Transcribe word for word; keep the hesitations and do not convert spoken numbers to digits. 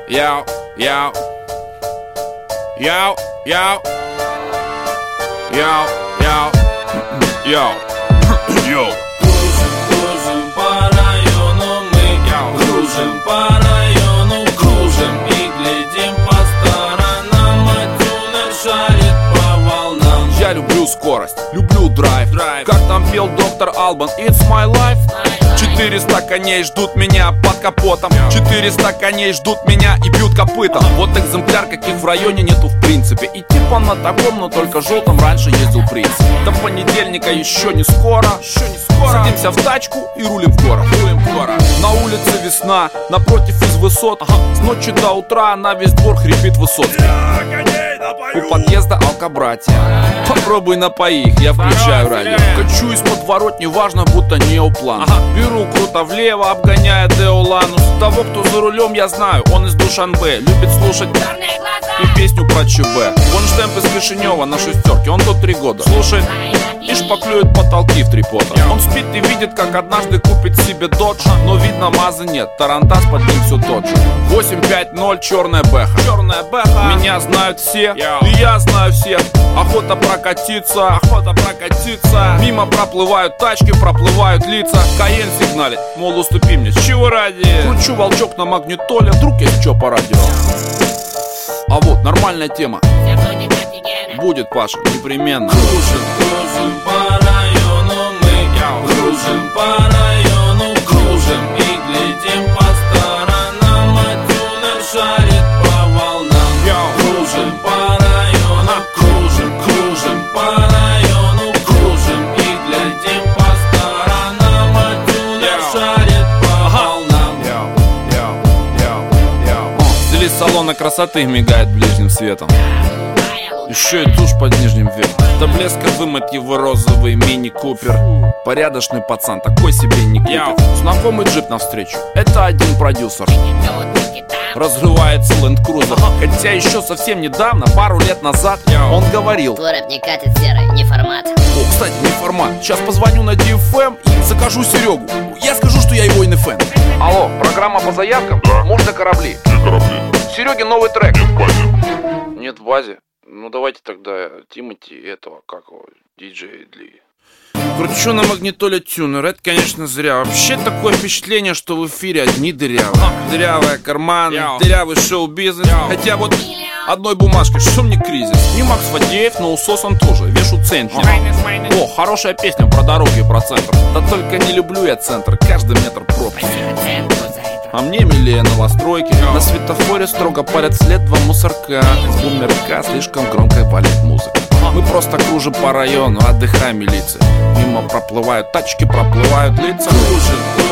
Йоу, йоу, йоу, йоу, йоу, йоу, йоу, йоу. Кружим, кружим по району мы, кружим по району, кружим и глядим по сторонам, а тюнер шарит по волнам. Я люблю скорость, люблю драйв, драйв. Как там пел доктор Албан, it's my life. Четыреста коней ждут меня под капотом, четыреста коней ждут меня и бьют копытом. Вот экземпляр, каких в районе нету в принципе. И типа на таком, но только желтом раньше ездил принц. До понедельника еще не скоро, еще не скоро. Садимся в тачку и рулим в город, рулим в город. На улице весна, напротив из высот, ага. С ночи до утра на весь двор хрипит Высоцкий. У подъезда алкобратья, попробуй напои их, я включаю радио. Качу из подворотни, важно, будто неоплан. Ага. Беру круто влево, обгоняя Деоланус. Того, кто за рулем, я знаю, он из Душанбе. Любит слушать и песню про ЧБ. Вон штемп из Кишинева на шестерке, он тут три года слушает и шпаклюет потолки в три пота. Он спит и видит, как однажды купит себе додж, но видно мазы нет, тарантас под ним все тот же. Восемь пять ноль, черная бэха. Черная бэха. Меня знают все, и я знаю всех. Охота прокатиться, охота прокатиться. Мимо проплывают тачки, проплывают лица. Каен сигналит, мол, уступи мне, с чего ради? Кручу волчок на магнитоле, вдруг есть чё по радио. А вот нормальная тема будет, Паша, непременно. Кружим, кружим по району мы, кружим по району, кружим и глядим по сторонам, а тюнер шарит по волнам. Кружим по району, кружим, кружим по району, кружим и глядим по сторонам, а тюнер шарит по волнам. Стилист салона красоты мигает ближним светом. Еще и тушь под нижним веком. До блеска вымыть его розовый мини-купер. Порядочный пацан, такой себе не купит. Знакомый джип навстречу, это один продюсер. Разрывается ленд-крузер. Хотя еще совсем недавно, пару лет назад, он говорил: твой рэп не катит, серый, не формат. О, кстати, не формат. Сейчас позвоню на ди эф эм и закажу Серегу. Я скажу, что я его эн эф эн. Алло, программа по заявкам? Да. Можно корабли? Где корабли? Сереге новый трек. Нет в базе. Нет в базе? Ну давайте тогда Тимати и этого, как его, диджей Дли. Кручу на магнитоле тюнер, это, конечно, зря. Вообще такое впечатление, что в эфире одни дырявые. Дырявые карманы, Йо. Дырявый шоу-бизнес. Йо. Хотя вот одной бумажкой, что мне кризис? Не Макс Фадеев, но усос он тоже, вешу центнер. О, хорошая песня про дороги и про центр. Да только не люблю я центр, каждый метр пробки. А мне милее новостройки. Йо. На светофоре строго парят след два мусорка. С бумерка слишком громко валит музыка. Мы просто кружим по району, отдыхаем милиция. Мимо проплывают тачки, проплывают лица. Кружим,